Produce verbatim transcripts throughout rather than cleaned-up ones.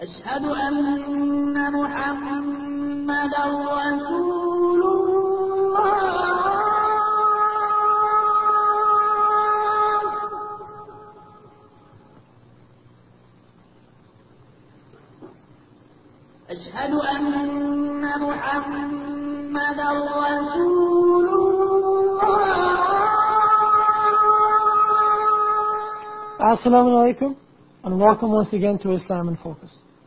أشهد أن محمدا رسول الله. أشهد أن محمدا رسول الله. Assalamu alaikum, and welcome once again to Islam in Focus.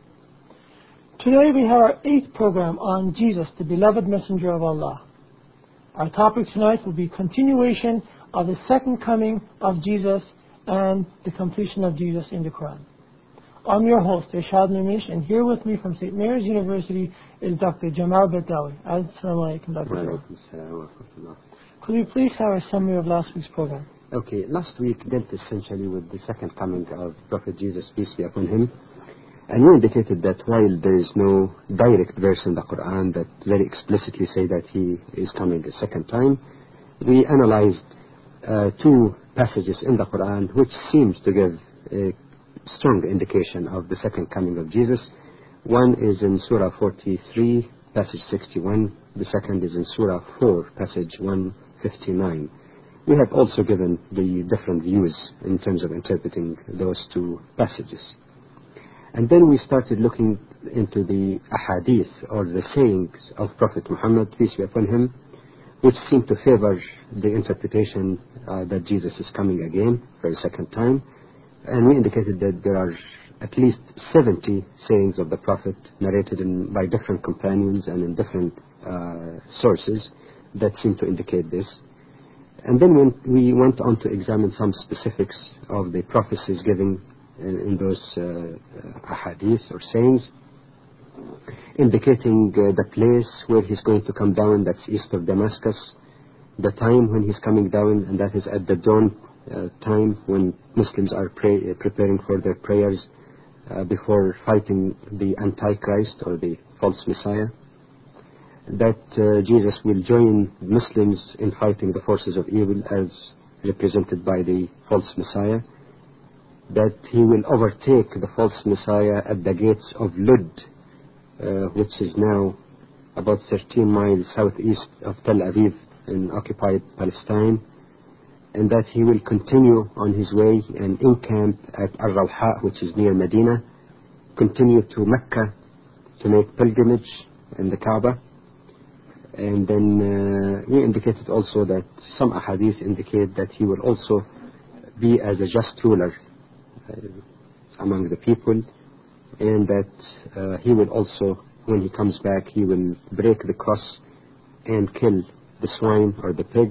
Today we have our eighth program on Jesus, the beloved messenger of Allah. Our topic tonight will be continuation of the second coming of Jesus and the completion of Jesus in the Quran. I'm your host, Irshad Namish, and here with me from Saint Mary's University is Doctor Jamal Badawi. Assalamu alaikum, Doctor Could you please have a summary of last week's program? Okay, last week dealt essentially with the second coming of Prophet Jesus, peace be upon him. And you indicated that while there is no direct verse in the Quran that very explicitly say that he is coming a second time, we analyzed uh, two passages in the Quran which seems to give a strong indication of the second coming of Jesus. One is in Surah forty-three, passage sixty-one. The second is in Surah four, passage one fifty-nine. We have also given the different views in terms of interpreting those two passages. And then we started looking into the ahadith, or the sayings of Prophet Muhammad, peace be upon him, which seem to favor the interpretation uh, that Jesus is coming again for a second time. And we indicated that there are at least seventy sayings of the Prophet narrated in, by different companions and in different uh, sources that seem to indicate this. And then when we went on to examine some specifics of the prophecies given in, in those uh, ahadith or sayings, indicating uh, the place where he's going to come down, that's east of Damascus, the time when he's coming down, and that is at the dawn uh, time when Muslims are pray, uh, preparing for their prayers uh, before fighting the Antichrist or the false Messiah. That uh, Jesus will join Muslims in fighting the forces of evil as represented by the false Messiah. That he will overtake the false Messiah at the gates of Lud, uh, which is now about thirteen miles southeast of Tel Aviv in occupied Palestine. And that he will continue on his way and encamp at Al-Rawha, which is near Medina, continue to Mecca to make pilgrimage in the Kaaba. And then uh, we indicated also that some ahadith indicate that he will also be as a just ruler uh, among the people, and that uh, he will also, when he comes back, he will break the cross and kill the swine or the pig.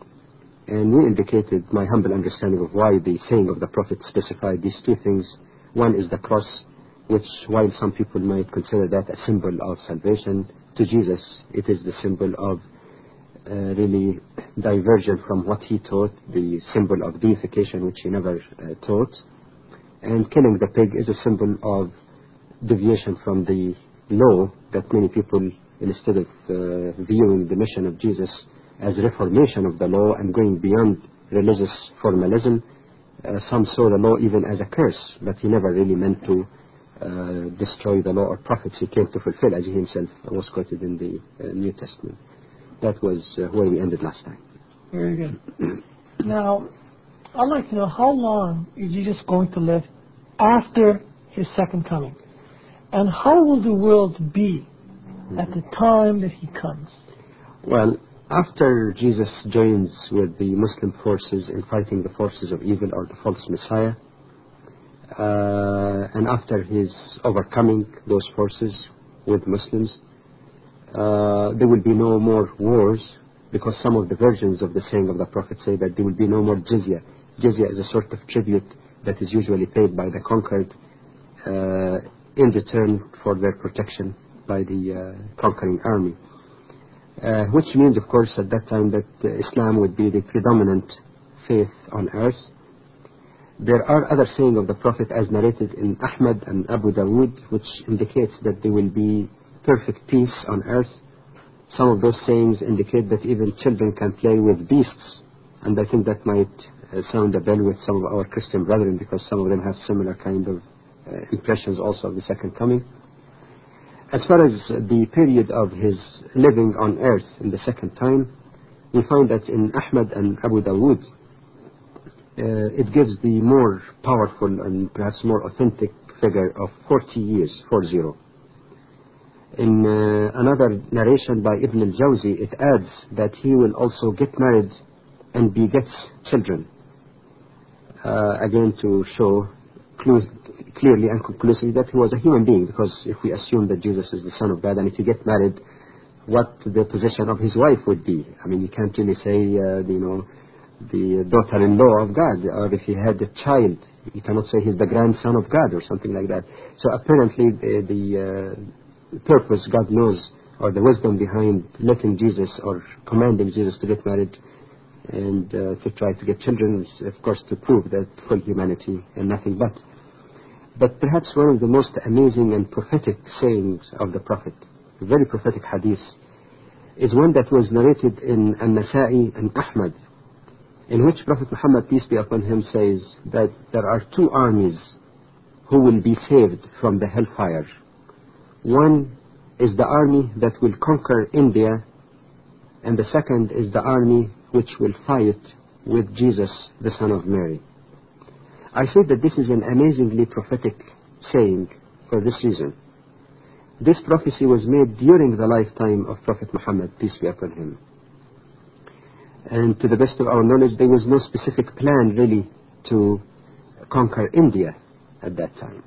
And we indicated my humble understanding of why the saying of the Prophet specified these two things. One is the cross, which while some people might consider that a symbol of salvation, to Jesus it is the symbol of uh, really diversion from what he taught, the symbol of deification which he never uh, taught. And killing the pig is a symbol of deviation from the law that many people, instead of uh, viewing the mission of Jesus as reformation of the law and going beyond religious formalism, uh, some saw the law even as a curse, but he never really meant to Uh, destroy the law or prophets he came to fulfill, as he himself was quoted in the uh, New Testament. That was uh, where we ended last time. Very good. Now, I'd like to know, how long is Jesus going to live after his second coming? And how will the world be mm-hmm. at the time that he comes? Well, after Jesus joins with the Muslim forces in fighting the forces of evil or the false Messiah, Uh, and after his overcoming those forces with Muslims, uh, there will be no more wars, because some of the versions of the saying of the Prophet say that there will be no more jizya. Jizya is a sort of tribute that is usually paid by the conquered uh, in return for their protection by the uh, conquering army. Uh, which means, of course, at that time that uh, Islam would be the predominant faith on earth. There are other sayings of the Prophet as narrated in Ahmad and Abu Dawood, which indicates that there will be perfect peace on earth. Some of those sayings indicate that even children can play with beasts, and I think that might uh, sound a bell with some of our Christian brethren, because some of them have similar kind of uh, impressions also of the second coming. As far as the period of his living on earth in the second time, we find that in Ahmad and Abu Dawood, uh, it gives the more powerful and perhaps more authentic figure of forty years, four zero. In uh, another narration by Ibn al-Jawzi, it adds that he will also get married and begets children. Uh, again, to show clues, clearly and conclusively that he was a human being, because if we assume that Jesus is the Son of God, and if he gets married, what the position of his wife would be. I mean, you can't really say, uh, you know, the daughter-in-law of God, or if he had a child, you cannot say he's the grandson of God or something like that. So apparently the, the uh, purpose, God knows, or the wisdom behind letting Jesus or commanding Jesus to get married and uh, to try to get children is, of course, to prove that full humanity and nothing but. But perhaps one of the most amazing and prophetic sayings of the Prophet, a very prophetic hadith, is one that was narrated in An-Nasa'i and Ahmad, in which Prophet Muhammad, peace be upon him, says that there are two armies who will be saved from the hellfire. One is the army that will conquer India, and the second is the army which will fight with Jesus, the Son of Mary. I say that this is an amazingly prophetic saying for this reason. This prophecy was made during the lifetime of Prophet Muhammad, peace be upon him. And to the best of our knowledge, there was no specific plan really to conquer India at that time.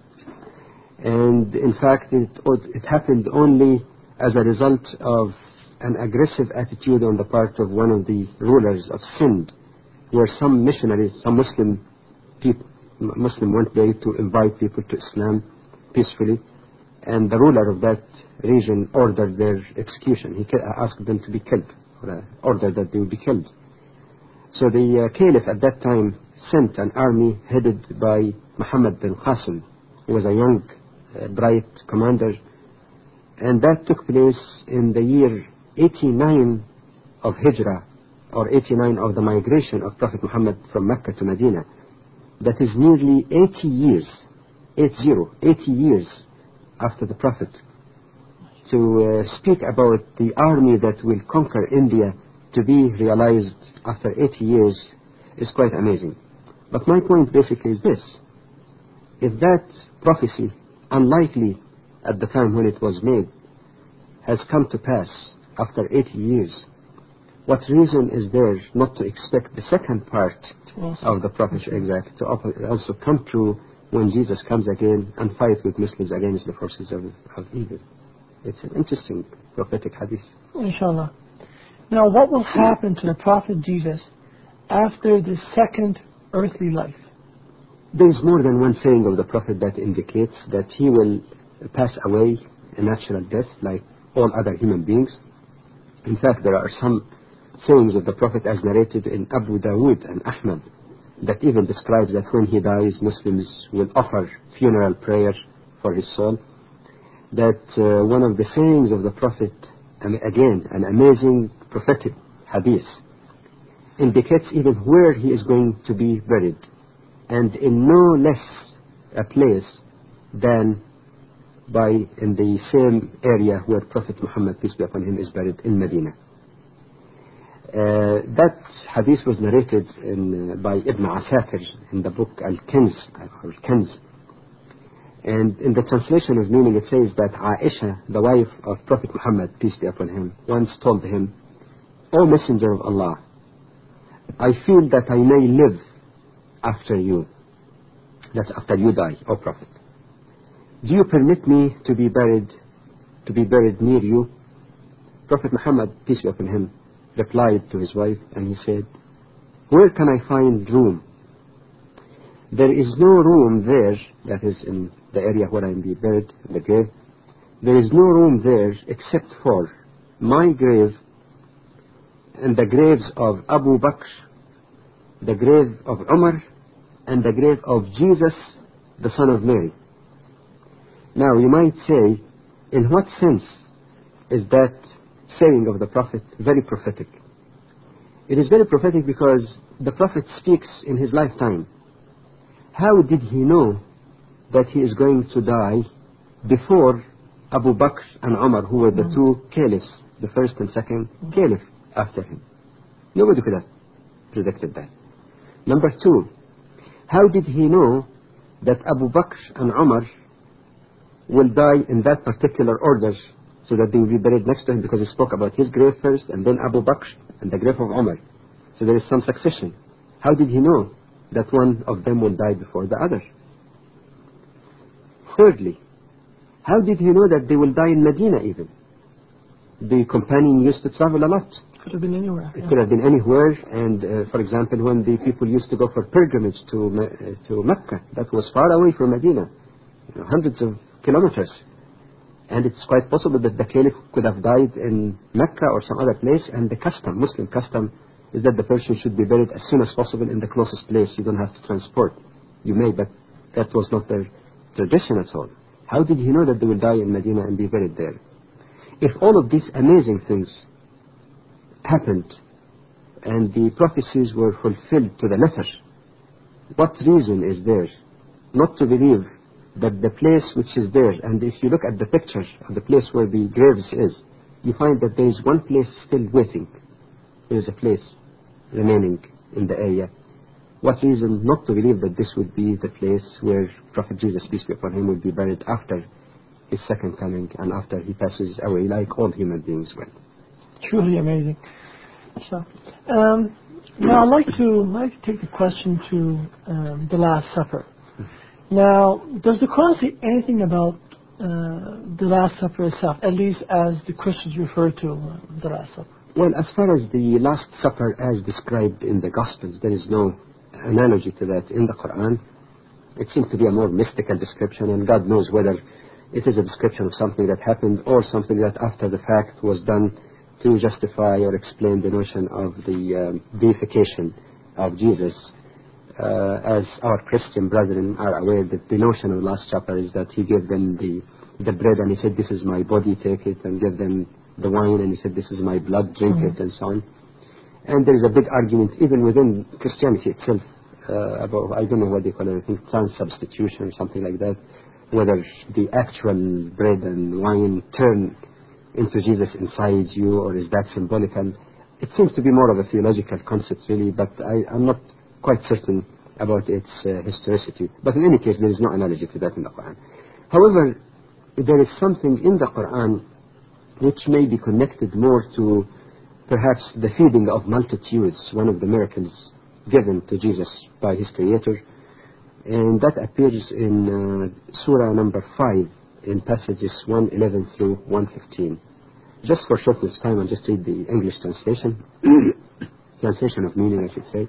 And in fact, it, it happened only as a result of an aggressive attitude on the part of one of the rulers of Sind, where some missionaries, some Muslim people, Muslim went there to invite people to Islam peacefully, and the ruler of that region ordered their execution. He asked them to be killed, or ordered that they would be killed. So the uh, Caliph at that time sent an army headed by Muhammad bin Qasim, who was a young, uh, bright commander, and that took place in the year eighty-nine of Hijrah, or eighty-nine of the migration of Prophet Muhammad from Mecca to Medina. That is nearly eighty years, eight zero, eighty years after the Prophet. To uh, speak about the army that will conquer India to be realized after eighty years is quite amazing. But my point basically is this: if that prophecy, unlikely at the time when it was made, has come to pass after eighty years, what reason is there not to expect the second part of the prophet's exact to also come true when Jesus comes again and fight with Muslims against the forces of, of evil? It's an interesting prophetic hadith. Inshallah. Now, what will happen to the Prophet Jesus after the second earthly life? There is more than one saying of the Prophet that indicates that he will pass away a natural death like all other human beings. In fact, there are some sayings of the Prophet as narrated in Abu Dawood and Ahmad that even describes that when he dies, Muslims will offer funeral prayer for his soul. That uh, one of the sayings of the Prophet, and again, an amazing prophetic hadith, indicates even where he is going to be buried, and in no less a place than by in the same area where Prophet Muhammad, peace be upon him, is buried, in Medina. Uh, that hadith was narrated in, uh, by Ibn Asakir in the book Al-Kanz, or Kanz. And in the translation of meaning, it says that Aisha, the wife of Prophet Muhammad, peace be upon him, once told him, "O Messenger of Allah, I feel that I may live after you." That's after you die, O Prophet. "Do you permit me to be buried, to be buried near you?" Prophet Muhammad, peace be upon him, replied to his wife, and he said, "Where can I find room? There is no room there," that is in the area where I am being buried, in the grave, "there is no room there except for my grave and the graves of Abu Bakr, the grave of Umar, and the grave of Jesus, the Son of Mary." Now you might say, in what sense is that saying of the Prophet very prophetic? It is very prophetic because the Prophet speaks in his lifetime. How did he know that he is going to die before Abu Bakr and Umar, who were the Mm. two caliphs, the first and second caliph after him. Nobody could have predicted that. Number two, how did he know that Abu Bakr and Umar will die in that particular order, so that they will be buried next to him, because he spoke about his grave first and then Abu Bakr and the grave of Umar. So there is some succession. How did he know that one of them will die before the other? Thirdly, how did he know that they will die in Medina even? The companion used to travel a lot. Could have been anywhere. It Yeah. could have been anywhere, and uh, for example, when the people used to go for pilgrimage to Me- uh, to Mecca, that was far away from Medina, you know, hundreds of kilometers. And it's quite possible that the caliph could have died in Mecca or some other place, and the custom, Muslim custom, is that the person should be buried as soon as possible in the closest place. You don't have to transport. You may, but that was not their tradition at all. How did he know that they will die in Medina and be buried there? If all of these amazing things happened and the prophecies were fulfilled to the letter, what reason is there not to believe that the place which is there, and if you look at the picture of the place where the graves is, you find that there is one place still waiting. There is a place remaining in the area. What reason not to believe that this would be the place where Prophet Jesus, peace be upon him, will be buried after his second coming and after he passes away, like all human beings will? Truly amazing. So, um, now I'd like to, I'd like to take the question to um, the Last Supper. Now, does the Quran say anything about uh, the Last Supper itself, at least as the Christians refer to uh, the Last Supper? Well, as far as the Last Supper as described in the Gospels, there is no analogy to that in the Quran. It seems to be a more mystical description, and God knows whether it is a description of something that happened or something that after the fact was done to justify or explain the notion of the um, deification of Jesus. Uh, as our Christian brethren are aware, that the notion of the Last Supper is that he gave them the, the bread and he said, this is my body, take it, and gave them the wine and he said, this is my blood, drink Mm-hmm. it, and so on. And there is a big argument even within Christianity itself uh, about, I don't know what they call it, I think transubstitution or something like that, whether the actual bread and wine turn into Jesus inside you, or is that symbolic? And it seems to be more of a theological concept really, but I, I'm not quite certain about its uh, historicity. But in any case, there is no analogy to that in the Quran. However, there is something in the Quran which may be connected more to perhaps the feeding of multitudes, one of the miracles given to Jesus by his Creator. And that appears in uh, Surah number five, in passages one eleven through one fifteen. Just for shortness of time, I'll just read the English translation, translation of meaning, I should say.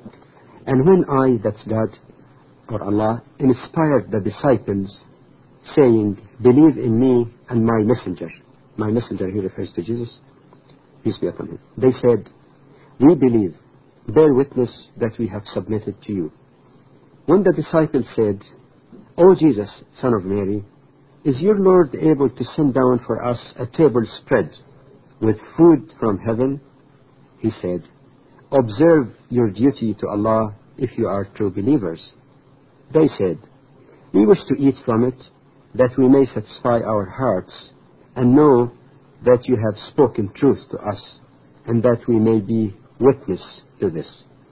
And when I, that's God, or Allah, inspired the disciples, saying, believe in me and my messenger. My messenger, he refers to Jesus, peace be upon him. They said, we believe, bear witness that we have submitted to you. When the disciples said, O Jesus, son of Mary, is your Lord able to send down for us a table spread with food from heaven? He said, observe your duty to Allah if you are true believers. They said, we wish to eat from it that we may satisfy our hearts and know that you have spoken truth to us and that we may be witness to this.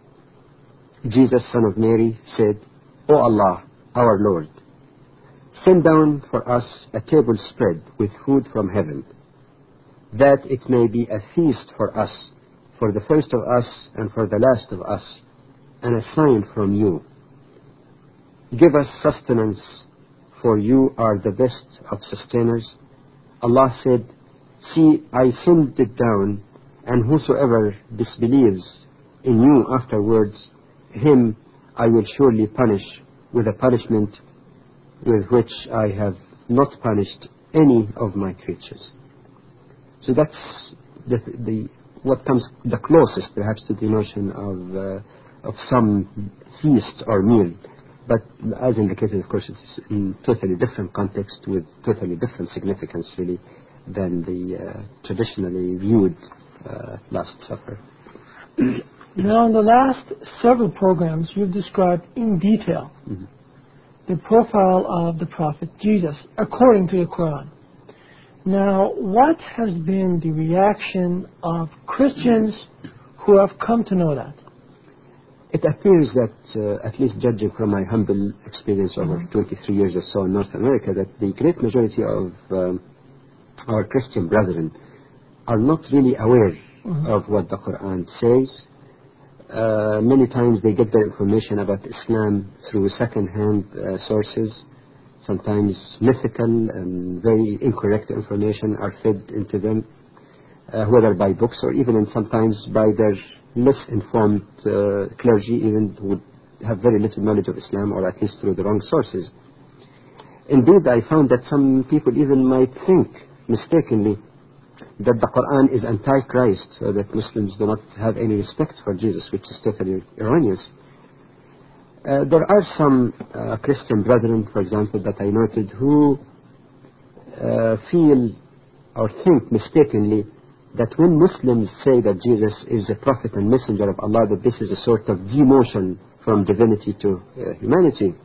Jesus, son of Mary, said, O Allah, our Lord, send down for us a table spread with food from heaven, that it may be a feast for us, for the first of us and for the last of us, and a sign from you. Give us sustenance, for you are the best of sustainers. Allah said, see, I send it down, and whosoever disbelieves in you afterwards, him I will surely punish with a punishment with which I have not punished any of my creatures. So that's the, the what comes the closest perhaps to the notion of uh, of some feast or meal. But as indicated, of course, it's in totally different context with totally different significance really than the uh, traditionally viewed uh, Last Supper. Now, in the last several programs, you've described in detail Mm-hmm. the profile of the Prophet Jesus according to the Quran. Now, what has been the reaction of Christians who have come to know that? It appears that, uh, at least judging from my humble experience over mm-hmm. twenty-three years or so in North America, that the great majority of um, our Christian brethren are not really aware mm-hmm. of what the Quran says. Uh, many times they get their information about Islam through second-hand uh, sources. Sometimes mythical and very incorrect information are fed into them, uh, whether by books or even in sometimes by their misinformed uh, clergy, even who would have very little knowledge of Islam, or at least through the wrong sources. Indeed, I found that some people even might think mistakenly that the Quran is anti-Christ, so that Muslims do not have any respect for Jesus, which is totally erroneous. Uh, there are some uh, Christian brethren, for example, that I noted who uh, feel or think mistakenly that when Muslims say that Jesus is a prophet and messenger of Allah, that this is a sort of demotion from divinity to uh, humanity.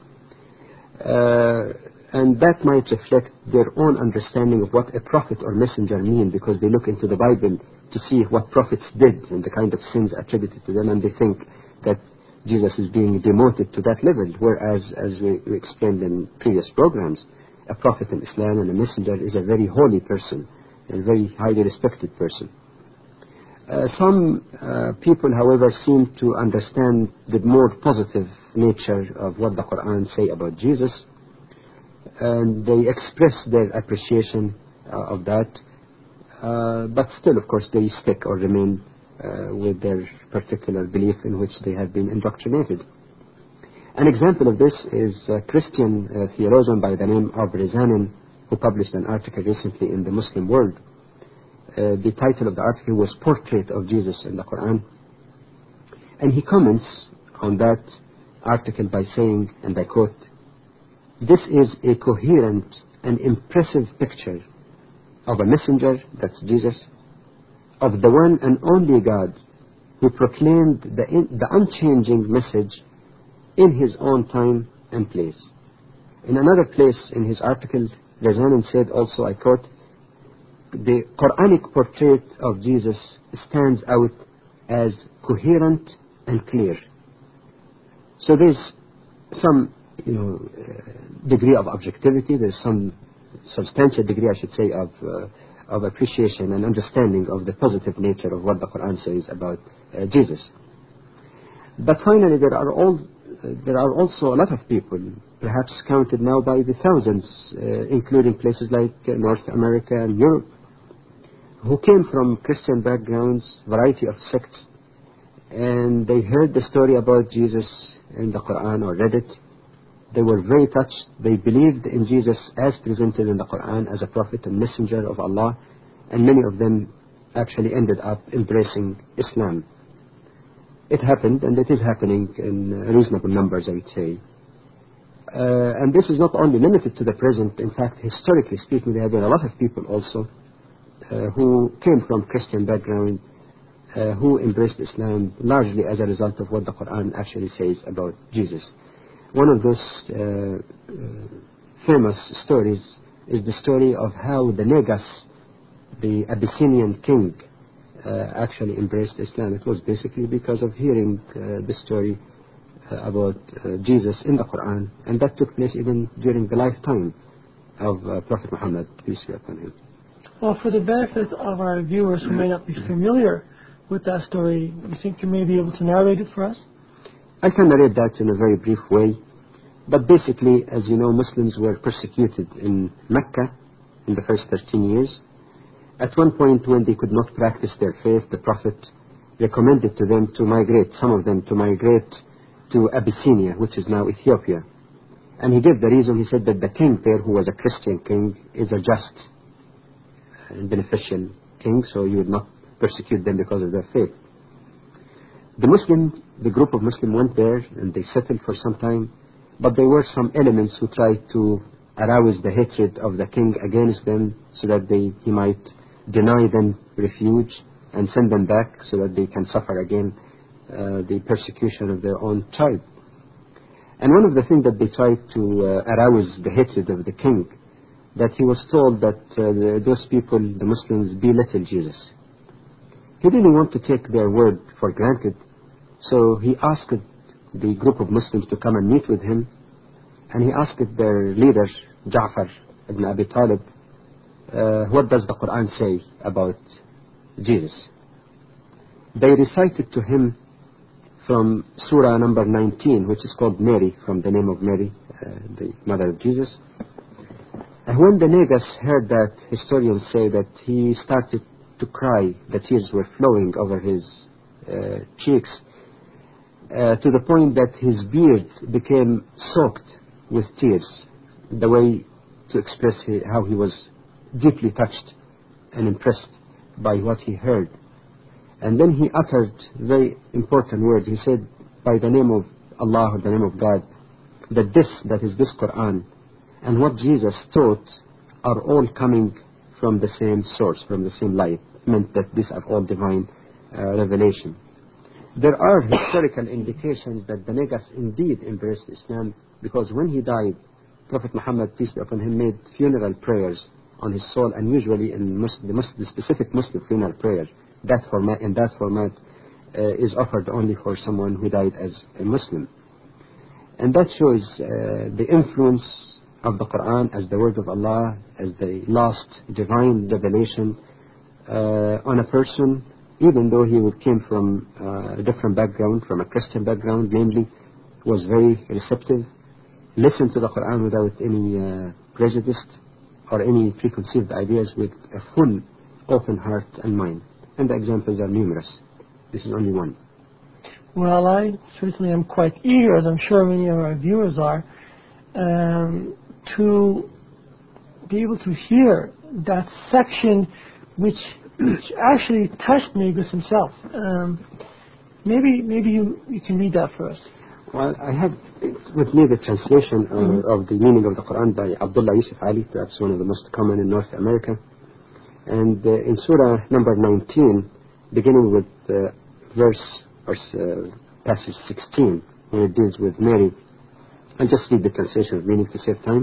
Uh, and that might reflect their own understanding of what a prophet or messenger mean, because they look into the Bible to see what prophets did and the kind of sins attributed to them, and they think that Jesus is being demoted to that level, whereas, as we, we explained in previous programs, a prophet in Islam and a messenger is a very holy person, a very highly respected person. Uh, some uh, people, however, seem to understand the more positive nature of what the Quran say about Jesus, and they express their appreciation uh, of that, uh, but still, of course, they stick or remain uh, with their particular belief in which they have been indoctrinated. An example of this is a Christian uh, theologian by the name of Rezanin, who published an article recently in the Muslim World. Uh, the title of the article was Portrait of Jesus in the Quran. And he comments on that article by saying, and I quote, "This is a coherent and impressive picture of a messenger," that's Jesus, "of the one and only God who proclaimed the, in, the unchanging message in his own time and place." In another place in his article, Rezanin said also, I quote, "The Quranic portrait of Jesus stands out as coherent and clear." So there's some, you know, uh, degree of objectivity, there's some substantial degree, I should say, of uh, of appreciation and understanding of the positive nature of what the Quran says about uh, Jesus. But finally, there are all uh, there are also a lot of people, perhaps counted now by the thousands, uh, including places like uh, North America and Europe, who came from Christian backgrounds, variety of sects, and they heard the story about Jesus in the Quran or read it. They were very touched. They believed in Jesus as presented in the Quran as a prophet and messenger of Allah, and many of them actually ended up embracing Islam. It happened, and it is happening in reasonable numbers, I would say. Uh, and this is not only limited to the present. In fact, historically speaking, there have been a lot of people also Uh, who came from Christian background, uh, who embraced Islam largely as a result of what the Quran actually says about Jesus. One of those uh, uh, famous stories is the story of how the Negus, the Abyssinian king, uh, actually embraced Islam. It was basically because of hearing uh, the story uh, about uh, Jesus in the Quran, and that took place even during the lifetime of uh, Prophet Muhammad, peace be upon him. Well, for the benefit of our viewers who may not be familiar with that story, you think you may be able to narrate it for us? I can narrate that in a very brief way. But basically, as you know, Muslims were persecuted in Mecca in the first thirteen years. At one point, when they could not practice their faith, the Prophet recommended to them to migrate, some of them to migrate to Abyssinia, which is now Ethiopia. And he gave the reason. He said that the king there, who was a Christian king, is a just and beneficial king, so you would not persecute them because of their faith. The Muslim, the group of Muslims went there and they settled for some time, but there were some elements who tried to arouse the hatred of the king against them, so that they, he might deny them refuge and send them back so that they can suffer again uh, the persecution of their own tribe. And one of the things that they tried to uh, arouse the hatred of the king, that he was told that uh, the, those people, the Muslims, belittle Jesus. He didn't want to take their word for granted, so he asked the group of Muslims to come and meet with him, and he asked their leader, Ja'far ibn Abi Talib, uh, what does the Quran say about Jesus? They recited to him from Surah number nineteen, which is called Mary, from the name of Mary, uh, the mother of Jesus. And when the Negus heard that, historians say that he started to cry. The tears were flowing over his uh, cheeks, uh, to the point that his beard became soaked with tears, the way to express he, how he was deeply touched and impressed by what he heard. And then he uttered very important words. He said, by the name of Allah, or the name of God, that this, that is this Quran, and what Jesus taught are all coming from the same source, from the same light. Meant that these are all divine uh, revelation. There are historical indications that the Negus indeed embraced Islam, because when he died, Prophet Muhammad, peace be upon him, made funeral prayers on his soul, and usually in Muslim, the, Muslim, the specific Muslim funeral prayer, that format, in that format uh, is offered only for someone who died as a Muslim. And that shows uh, the influence of the Quran as the word of Allah, as the last divine revelation uh, on a person, even though he came from uh, a different background, from a Christian background namely, was very receptive, listened to the Quran without any uh, prejudice or any preconceived ideas, with a full open heart and mind. And the examples are numerous. This is only one. Well, I certainly am quite eager, as I'm sure many of our viewers are, um, to be able to hear that section which, which actually touched Negus himself. Um, maybe maybe you, you can read that for us. Well, I have with me the translation uh, mm-hmm. of the meaning of the Quran by Abdullah Yusuf Ali, perhaps one of the most common in North America. And uh, in Surah number nineteen, beginning with uh, verse or uh, passage sixteen, when it deals with Mary, I'll just read the translation of meaning to save time.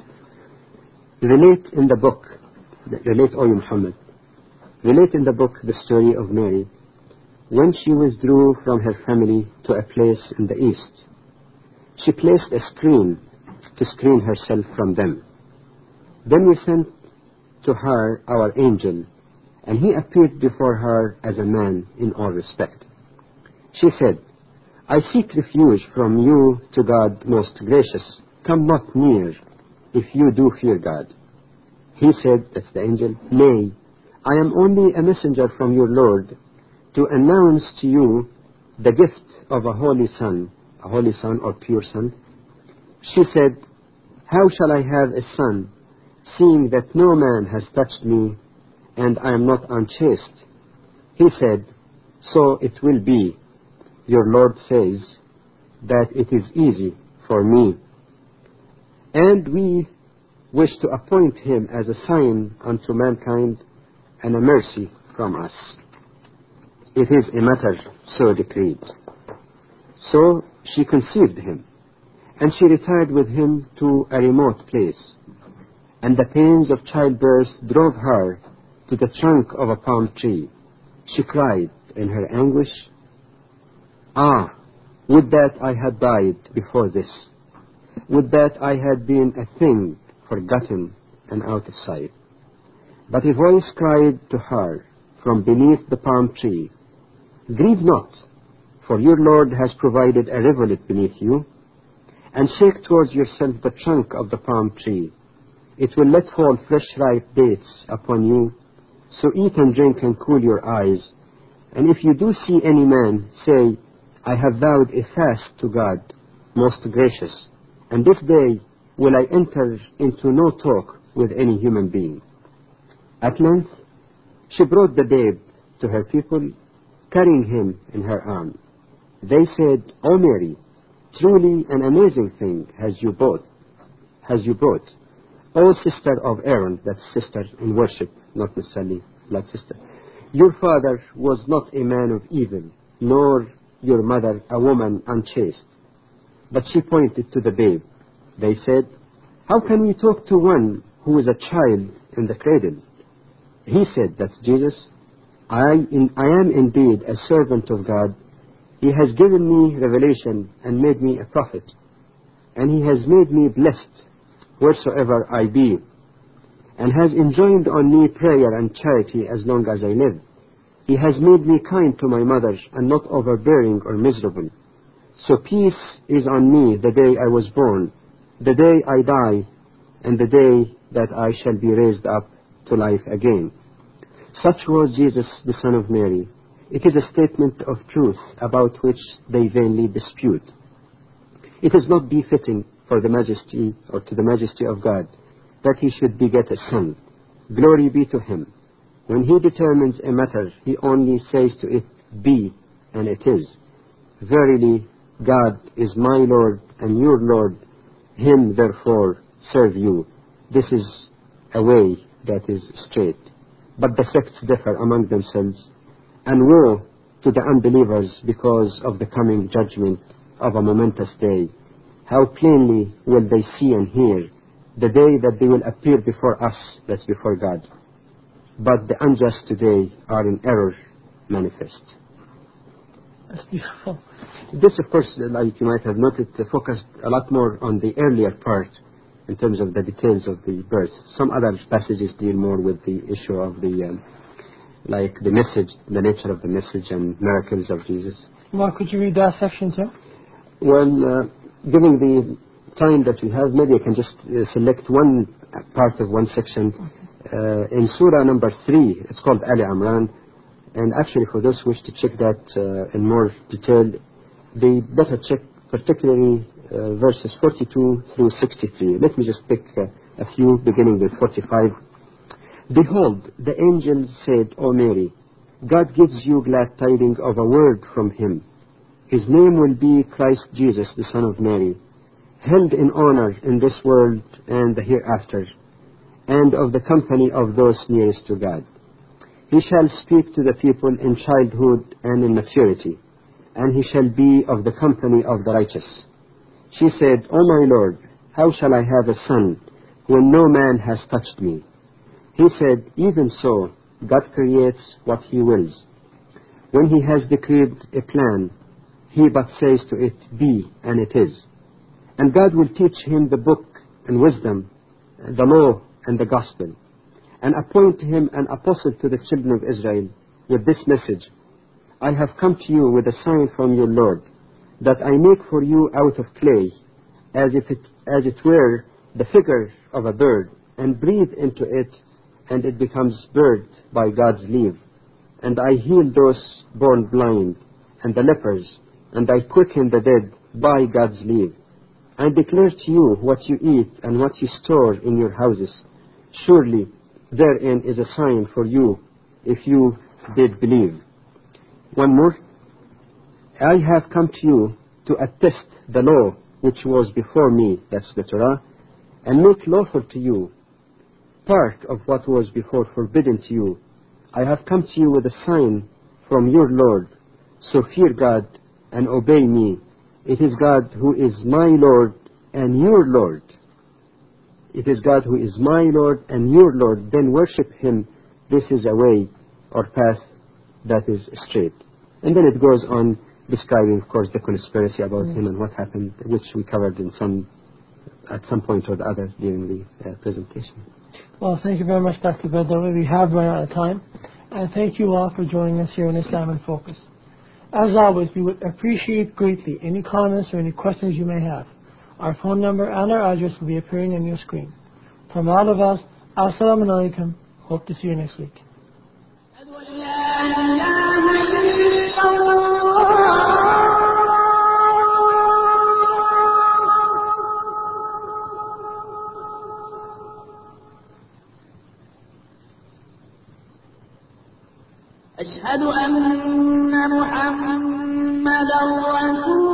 Relate in the book, relate, O Muhammad, relate in the book the story of Mary, when she withdrew from her family to a place in the east. She placed a screen to screen herself from them. Then we sent to her our angel, and he appeared before her as a man in all respect. She said, I seek refuge from you to God most gracious. Come not near, if you do fear God. He said, that's the angel, Nay, I am only a messenger from your Lord, to announce to you the gift of a holy son, a holy son or pure son. She said, how shall I have a son, seeing that no man has touched me, and I am not unchaste? He said, so it will be. Your Lord says that it is easy for me, and we wish to appoint him as a sign unto mankind and a mercy from us. It is a matter so decreed. So she conceived him, and she retired with him to a remote place, and the pains of childbirth drove her to the trunk of a palm tree. She cried in her anguish, Ah, would that I had died before this. Would that I had been a thing forgotten and out of sight. But a voice cried to her from beneath the palm tree, Grieve not, for your Lord has provided a rivulet beneath you, and shake towards yourself the trunk of the palm tree. It will let fall fresh ripe dates upon you, so eat and drink and cool your eyes. And if you do see any man, say, I have vowed a fast to God, most gracious, and this day will I enter into no talk with any human being. At length, she brought the babe to her people, carrying him in her arm. They said, O Mary, truly an amazing thing has you brought, has you brought. O sister of Aaron, that's sister in worship, not necessarily blood sister. Your father was not a man of evil, nor your mother a woman unchaste. but she pointed to the babe. They said, "How can we talk to one who is a child in the cradle?" He said, that's Jesus, I, in, I am indeed a servant of God. He has given me revelation and made me a prophet. And he has made me blessed wheresoever I be, and has enjoined on me prayer and charity as long as I live. He has made me kind to my mother and not overbearing or miserable. So peace is on me the day I was born, the day I die, and the day that I shall be raised up to life again. Such was Jesus, the Son of Mary. It is a statement of truth about which they vainly dispute. It is not befitting for the majesty or to the majesty of God that he should beget a son. Glory be to him. When he determines a matter, he only says to it, be, and it is. Verily, God is my Lord and your Lord. Him, therefore, serve you. This is a way that is straight. But the sects differ among themselves, and woe to the unbelievers because of the coming judgment of a momentous day. How plainly will they see and hear the day that they will appear before us, that's before God. But the unjust today are in error manifest. That's beautiful. This, of course, like you might have noted, focused a lot more on the earlier part in terms of the details of the birth. Some other passages deal more with the issue of the, um, like the message, the nature of the message and miracles of Jesus. Mark, could you read that section too? Well, uh, given the time that we have, maybe I can just uh, select one part of one section. Uh, in Surah number three, it's called Ali Imran. And actually, for those who wish to check that uh, in more detail, they better check particularly uh, verses forty-two through sixty-three. Let me just pick uh, a few, beginning with forty-five. Behold, the angel said, O Mary, God gives you glad tidings of a word from him. His name will be Christ Jesus, the Son of Mary, held in honor in this world and the hereafter, and of the company of those nearest to God. He shall speak to the people in childhood and in maturity, and he shall be of the company of the righteous. She said, O my Lord, how shall I have a son when no man has touched me? He said, even so, God creates what he wills. When he has decreed a plan, he but says to it, be, and it is. And God will teach him the book and wisdom, the law and the gospel, and appoint him an apostle to the children of Israel with this message: I have come to you with a sign from your Lord, that I make for you out of clay, as if it, as it were the figure of a bird, and breathe into it, and it becomes bird by God's leave. And I heal those born blind, and the lepers, and I quicken the dead by God's leave. I declare to you what you eat and what you store in your houses. Surely therein is a sign for you, if you did believe. One more. I have come to you to attest the law which was before me, that's the Torah, and make lawful to you part of what was before forbidden to you. I have come to you with a sign from your Lord, so fear God and obey me. It is God who is my Lord and your Lord. It is God who is my Lord and your Lord. Then worship him. This is a way or path that is straight. And then it goes on describing, of course, the conspiracy about mm. him and what happened, which we covered in some at some point or the other during the uh, presentation. Well, thank you very much, Doctor Badawi. We have run out of time. And thank you all for joining us here on Islam in Focus. As always, we would appreciate greatly any comments or any questions you may have. Our phone number and our address will be appearing on your screen. From all of us, Assalamu alaikum. Hope to see you next week. أشهد أن محمدا رسول